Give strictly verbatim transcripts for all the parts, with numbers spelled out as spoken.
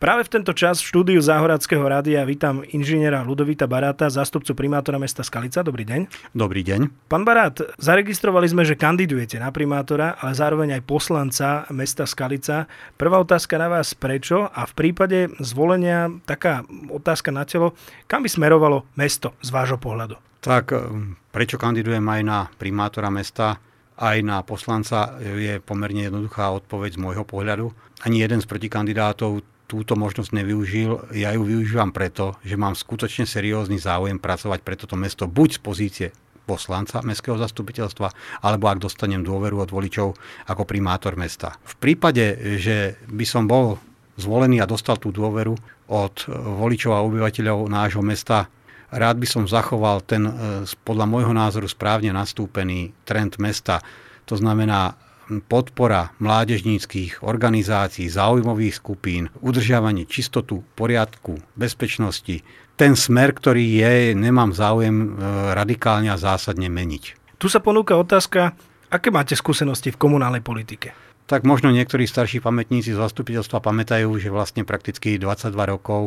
Práve v tento čas v štúdiu Záhoradského rádia vítam inžiniera Ľudovita Baráta, zástupcu primátora mesta Skalica. Dobrý deň. Dobrý deň. Pán Barát, zaregistrovali sme, že kandidujete na primátora, ale zároveň aj poslanca mesta Skalica. Prvá otázka na vás, prečo? A v prípade zvolenia taká otázka na telo, kam by smerovalo mesto z vášho pohľadu? Tak, prečo kandidujem aj na primátora mesta, aj na poslanca, je pomerne jednoduchá odpoveď z môjho pohľadu. Ani jeden z protikandidátov túto možnosť nevyužil. Ja ju využívam preto, že mám skutočne seriózny záujem pracovať pre toto mesto buď z pozície poslanca mestského zastupiteľstva, alebo ak dostanem dôveru od voličov ako primátor mesta. V prípade, že by som bol zvolený a dostal tú dôveru od voličov a obyvateľov nášho mesta, rád by som zachoval ten podľa môjho názoru správne nastúpený trend mesta. To znamená podpora mládežníckych organizácií, záujmových skupín, udržiavanie čistotu, poriadku, bezpečnosti. Ten smer, ktorý je, nemám záujem radikálne a zásadne meniť. Tu sa ponúka otázka, aké máte skúsenosti v komunálnej politike? Tak možno niektorí starší pamätníci z zastupiteľstva pamätajú, že vlastne prakticky dvadsaťdva rokov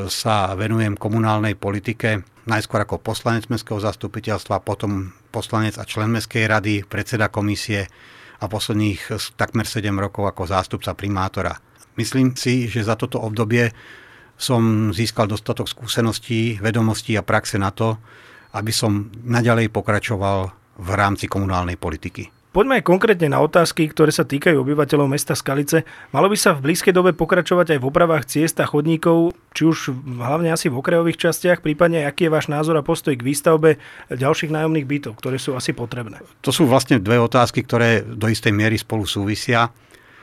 sa venujem komunálnej politike. Najskôr ako poslanec mestského zastupiteľstva, potom poslanec a člen mestskej rady, predseda komisie a posledných takmer sedem rokov ako zástupca primátora. Myslím si, že za toto obdobie som získal dostatok skúseností, vedomostí a praxe na to, aby som naďalej pokračoval v rámci komunálnej politiky. Poďme aj konkrétne na otázky, ktoré sa týkajú obyvateľov mesta Skalice. Malo by sa v blízkej dobe pokračovať aj v opravách ciest a chodníkov, či už hlavne asi v okrajových častiach, prípadne aký je váš názor a postoj k výstavbe ďalších nájomných bytov, ktoré sú asi potrebné? To sú vlastne dve otázky, ktoré do istej miery spolu súvisia.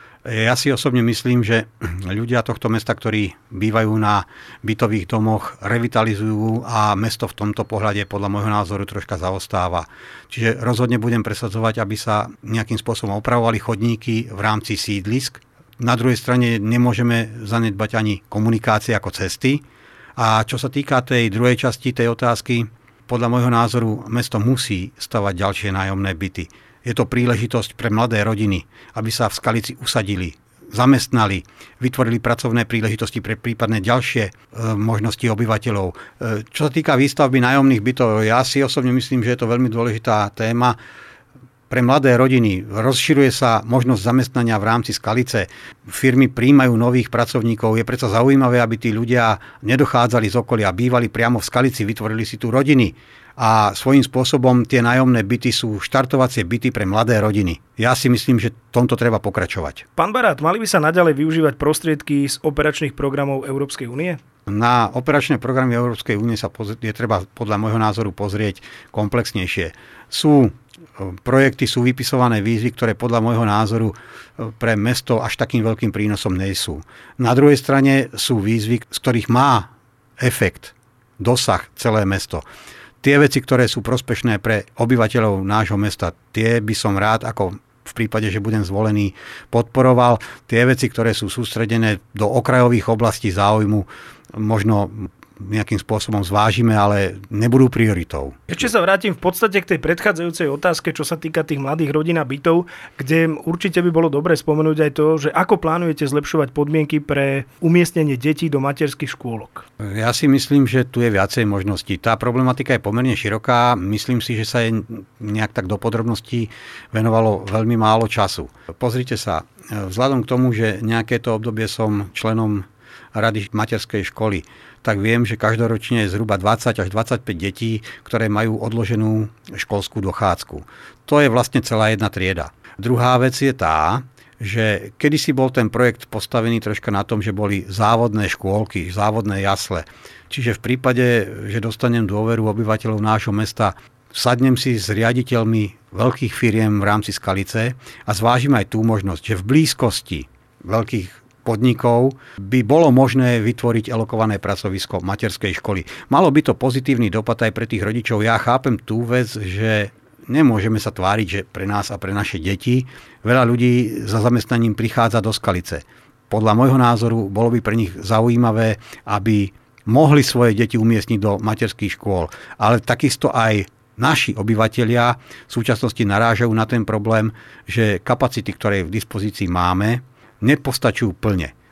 Ja si osobne myslím, že ľudia tohto mesta, ktorí bývajú na bytových domoch, revitalizujú a mesto v tomto pohľade podľa môjho názoru troška zaostáva. Čiže rozhodne budem presadzovať, aby sa nejakým spôsobom opravovali chodníky v rámci sídlisk. Na druhej strane nemôžeme zanedbať ani komunikácie ako cesty. A čo sa týka tej druhej časti tej otázky, podľa môjho názoru mesto musí stavať ďalšie nájomné byty. Je to príležitosť pre mladé rodiny, aby sa v Skalici usadili, zamestnali, vytvorili pracovné príležitosti pre prípadne ďalšie e, možnosti obyvateľov. E, čo sa týka výstavby nájomných bytov, ja si osobne myslím, že je to veľmi dôležitá téma. Pre mladé rodiny rozširuje sa možnosť zamestnania v rámci Skalice. Firmy prijímajú nových pracovníkov. Je predsa zaujímavé, aby tí ľudia nedochádzali z okolia, bývali priamo v Skalici, vytvorili si tu rodiny. A svojím spôsobom tie nájomné byty sú štartovacie byty pre mladé rodiny. Ja si myslím, že tomto treba pokračovať. Pán Barát, mali by sa naďalej využívať prostriedky z operačných programov Európskej únie? Na operačné programy Európskej únie sa pozrie, je treba podľa môjho názoru pozrieť komplexnejšie. Sú projekty, sú vypisované výzvy, ktoré podľa môjho názoru pre mesto až takým veľkým prínosom nie sú. Na druhej strane sú výzvy, z ktorých má efekt, dosah celé mesto. Tie veci, ktoré sú prospešné pre obyvateľov nášho mesta, tie by som rád, ako v prípade, že budem zvolený, podporoval. Tie veci, ktoré sú sústredené do okrajových oblastí záujmu, možno nejakým spôsobom zvážime, ale nebudú prioritou. Ešte sa vrátim v podstate k tej predchádzajúcej otázke, čo sa týka tých mladých rodín a bytov, kde určite by bolo dobre spomenúť aj to, že ako plánujete zlepšovať podmienky pre umiestnenie detí do materských škôlok. Ja si myslím, že tu je viacej možností. Tá problematika je pomerne široká. Myslím si, že sa jej nejak tak do podrobností venovalo veľmi málo času. Pozrite sa, vzhľadom k tomu, že nejaké to obdobie som členom rady materskej školy, tak viem, že každoročne je zhruba dvadsať až dvadsaťpäť detí, ktoré majú odloženú školskú dochádzku. To je vlastne celá jedna trieda. Druhá vec je tá, že kedysi bol ten projekt postavený troška na tom, že boli závodné škôlky, závodné jasle. Čiže v prípade, že dostanem dôveru obyvateľov nášho mesta, sadnem si s riaditeľmi veľkých firiem v rámci Skalice a zvážim aj tú možnosť, že v blízkosti veľkých podnikov by bolo možné vytvoriť alokované pracovisko materskej školy. Malo by to pozitívny dopad aj pre tých rodičov. Ja chápem tú vec, že nemôžeme sa tváriť, že pre nás a pre naše deti veľa ľudí za zamestnaním prichádza do Skalice. Podľa môjho názoru bolo by pre nich zaujímavé, aby mohli svoje deti umiestniť do materských škôl. Ale takisto aj naši obyvatelia v súčasnosti narážajú na ten problém, že kapacity, ktoré v dispozícii máme, nepostačujú plne.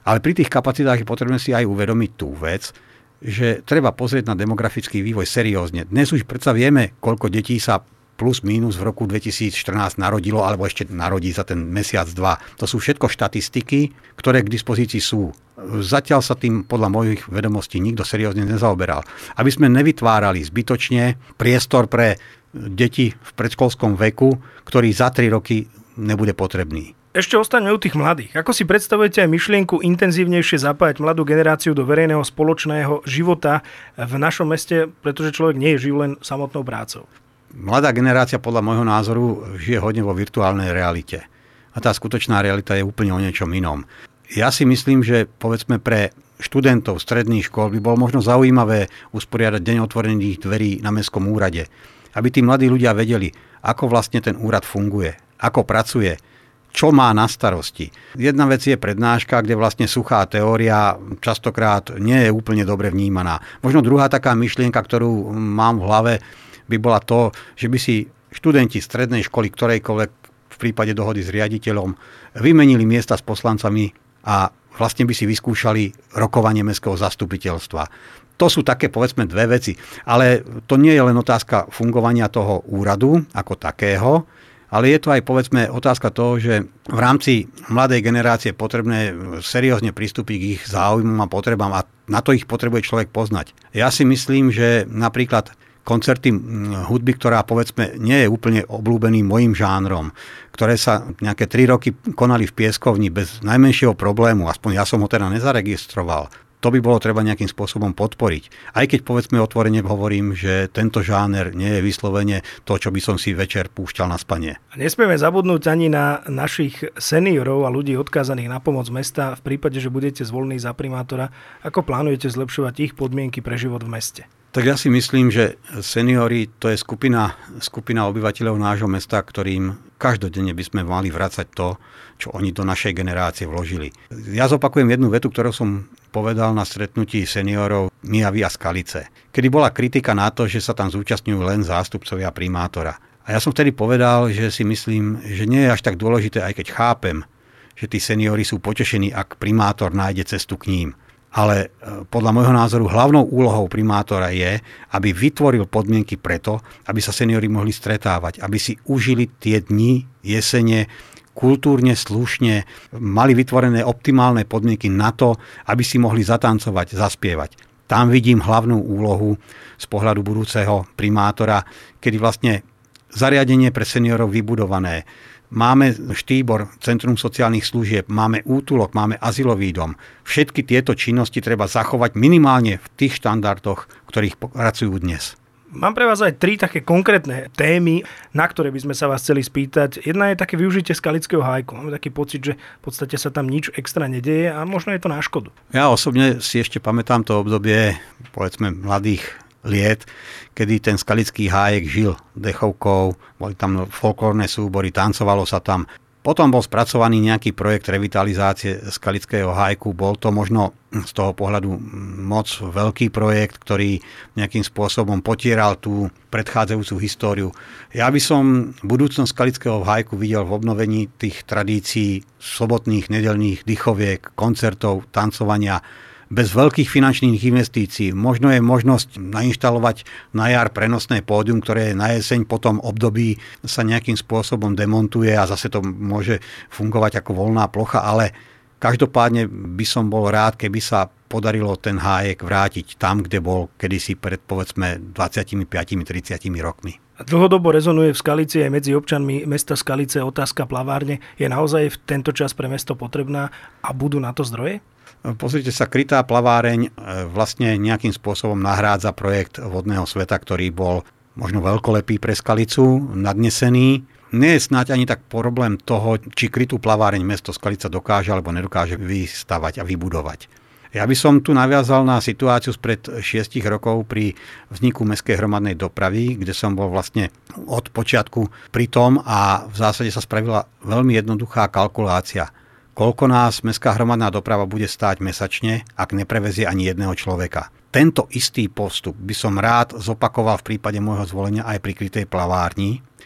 Ale pri tých kapacitách je potrebné si aj uvedomiť tú vec, že treba pozrieť na demografický vývoj seriózne. Dnes už predsa vieme, koľko detí sa plus mínus v roku dvetisícštrnásť narodilo, alebo ešte narodí za ten mesiac, dva. To sú všetko štatistiky, ktoré k dispozícii sú. Zatiaľ sa tým podľa mojich vedomostí nikto seriózne nezaoberal. Aby sme nevytvárali zbytočne priestor pre deti v predškolskom veku, ktorý za tri roky nebude potrebný. Ešte ostaňme u tých mladých. Ako si predstavujete aj myšlienku intenzívnejšie zapájať mladú generáciu do verejného spoločného života v našom meste, pretože človek nie je živ len samotnou prácou? Mladá generácia podľa môjho názoru žije hodne vo virtuálnej realite. A tá skutočná realita je úplne o niečom inom. Ja si myslím, že povedzme pre študentov stredných škôl by bolo možno zaujímavé usporiadať deň otvorených dverí na mestskom úrade. Aby tí mladí ľudia vedeli, ako vlastne ten úrad funguje, ako pracuje, čo má na starosti. Jedna vec je prednáška, kde vlastne suchá teória častokrát nie je úplne dobre vnímaná. Možno druhá taká myšlienka, ktorú mám v hlave, by bola to, že by si študenti strednej školy ktorejkoľvek v prípade dohody s riaditeľom vymenili miesta s poslancami a vlastne by si vyskúšali rokovanie mestského zastupiteľstva. To sú také, povedzme, dve veci. Ale to nie je len otázka fungovania toho úradu ako takého, ale je to aj, povedzme, otázka toho, že v rámci mladej generácie je potrebné seriózne pristúpiť k ich záujmom a potrebám a na to ich potrebuje človek poznať. Ja si myslím, že napríklad koncerty hudby, ktorá, povedzme, nie je úplne obľúbeným mojím žánrom, ktoré sa nejaké tri roky konali v Pieskovni bez najmenšieho problému, aspoň ja som ho teda nezaregistroval, to by bolo treba nejakým spôsobom podporiť. Aj keď, povedzme, otvorene hovorím, že tento žáner nie je vyslovene to, čo by som si večer púšťal na spanie. A nesmieme zabudnúť ani na našich seniorov a ľudí odkázaných na pomoc mesta v prípade, že budete zvolení za primátora. Ako plánujete zlepšovať ich podmienky pre život v meste? Tak ja si myslím, že seniori to je skupina, skupina obyvateľov nášho mesta, ktorým každodenne by sme mali vracať to, čo oni do našej generácie vložili. Ja zopakujem jednu vetu, ktorú som povedal na stretnutí seniorov Mijavy a Skalice, kedy bola kritika na to, že sa tam zúčastňujú len zástupcovia primátora. A ja som vtedy povedal, že si myslím, že nie je až tak dôležité, aj keď chápem, že tí seniori sú potešení, ak primátor nájde cestu k ním. Ale podľa môjho názoru hlavnou úlohou primátora je, aby vytvoril podmienky preto, aby sa seniori mohli stretávať, aby si užili tie dni, jesene, kultúrne, slušne, mali vytvorené optimálne podmienky na to, aby si mohli zatancovať, zaspievať. Tam vidím hlavnú úlohu z pohľadu budúceho primátora, kedy vlastne zariadenie pre seniorov vybudované. Máme Štýbor, Centrum sociálnych služieb, máme útulok, máme azylový dom. Všetky tieto činnosti treba zachovať minimálne v tých štandardoch, ktorých pracujú dnes. Mám pre vás aj tri také konkrétne témy, na ktoré by sme sa vás chceli spýtať. Jedna je také využitie skalického hájku. Máme taký pocit, že v podstate sa tam nič extra nedeje a možno je to na škodu. Ja osobne si ešte pamätám to obdobie, povedzme, mladých liet, kedy ten skalický hájek žil dechovkou, boli tam folklórne súbory, tancovalo sa tam. Potom bol spracovaný nejaký projekt revitalizácie skalického hájku. Bol to možno z toho pohľadu moc veľký projekt, ktorý nejakým spôsobom potieral tú predchádzajúcu históriu. Ja by som budúcnosť skalického hájku videl v obnovení tých tradícií sobotných, nedeľných dychoviek, koncertov, tancovania, bez veľkých finančných investícií. Možno je možnosť nainštalovať na jar prenosné pódium, ktoré na jeseň po tom období sa nejakým spôsobom demontuje a zase to môže fungovať ako voľná plocha, ale každopádne by som bol rád, keby sa podarilo ten hájek vrátiť tam, kde bol kedysi pred, povedzme, dvadsaťpäť tridsať rokmi. Dlhodobo rezonuje v Skalici aj medzi občanmi mesta Skalice otázka plavárne. Je naozaj v tento čas pre mesto potrebná a budú na to zdroje? Pozrite sa, krytá plaváreň vlastne nejakým spôsobom nahrádza projekt vodného sveta, ktorý bol možno veľkolepý pre Skalicu, nadnesený. Nie je snáď ani tak problém toho, či krytú plaváreň mesto Skalica dokáže alebo nedokáže vystavať a vybudovať. Ja by som tu naviazal na situáciu spred šiestich rokov pri vzniku mestskej hromadnej dopravy, kde som bol vlastne od počiatku pri tom a v zásade sa spravila veľmi jednoduchá kalkulácia. Koľko nás mestská hromadná doprava bude stáť mesačne, ak neprevezie ani jedného človeka. Tento istý postup by som rád zopakoval v prípade môjho zvolenia aj pri krytej plavárni,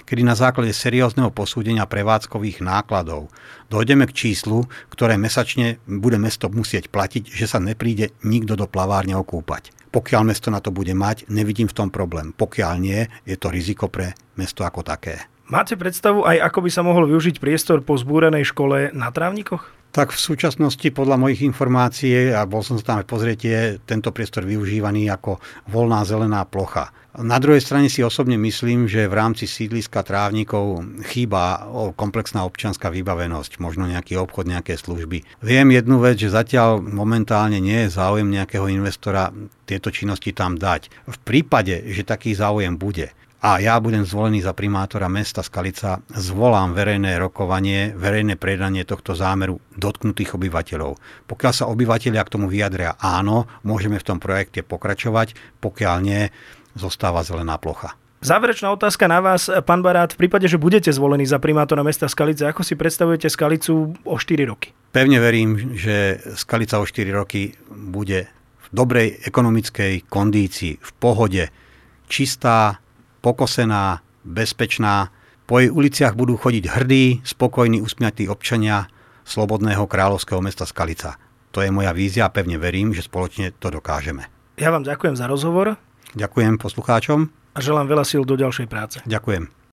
kedy na základe seriózneho posúdenia prevádzkových nákladov dojdeme k číslu, ktoré mesačne bude mesto musieť platiť, že sa nepríde nikto do plavárne okúpať. Pokiaľ mesto na to bude mať, nevidím v tom problém. Pokiaľ nie, je to riziko pre mesto ako také. Máte predstavu aj, ako by sa mohol využiť priestor po zbúranej škole na Trávnikoch? Tak v súčasnosti podľa mojich informácií, a bol som sa tam pozrieť, je tento priestor využívaný ako voľná zelená plocha. Na druhej strane si osobne myslím, že v rámci sídliska Trávnikov chýba komplexná občianská vybavenosť, možno nejaký obchod, nejaké služby. Viem jednu vec, že zatiaľ momentálne nie je záujem nejakého investora tieto činnosti tam dať. V prípade, že taký záujem bude, a ja budem zvolený za primátora mesta Skalica, zvolám verejné rokovanie, verejné predanie tohto zámeru dotknutých obyvateľov. Pokiaľ sa obyvateľia k tomu vyjadria áno, môžeme v tom projekte pokračovať, pokiaľ nie, zostáva zelená plocha. Záverečná otázka na vás, pán Barát, v prípade, že budete zvolení za primátora mesta Skalice, ako si predstavujete Skalicu o štyri roky? Pevne verím, že Skalica o štyri roky bude v dobrej ekonomickej kondícii, v pohode, čistá, pokosená, bezpečná. Po jej uliciach budú chodiť hrdí, spokojní, usmiatí občania slobodného kráľovského mesta Skalica. To je moja vízia a pevne verím, že spoločne to dokážeme. Ja vám ďakujem za rozhovor. Ďakujem poslucháčom. A želám veľa síl do ďalšej práce. Ďakujem.